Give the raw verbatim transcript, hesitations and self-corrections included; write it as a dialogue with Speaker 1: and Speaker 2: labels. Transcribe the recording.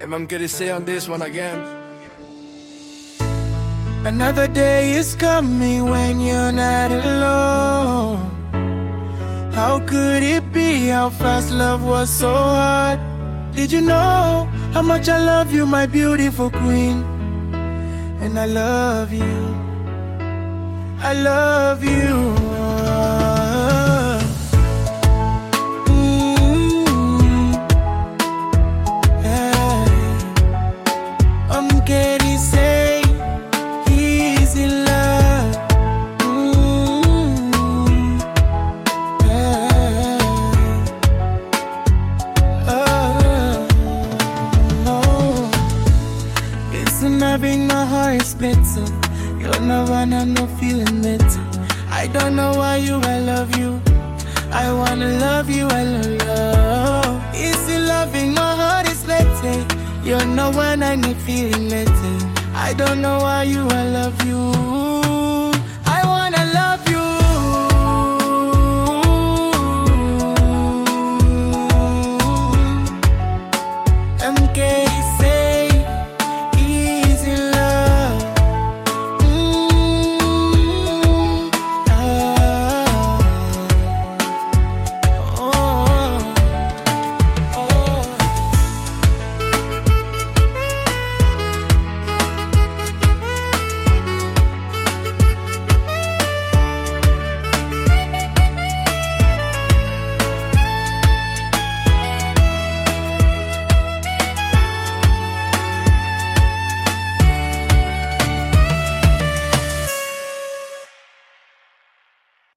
Speaker 1: And I'm gonna say on this one again.
Speaker 2: Another day is coming when you're not alone. How could it be how fast love was so hard? Did you know how much I love you, my beautiful queen? And I love you, I love you. Mm-hmm. Yeah. I'm getting say he's in love. Mm-hmm. Yeah. Oh, it's having my heart split, so you're no one, I'm no feeling better. I don't know why you, I love you. I wanna love you, I love you. It's you loving, my heart is split. You're no one, I need feeling better. I don't know why you, I love you.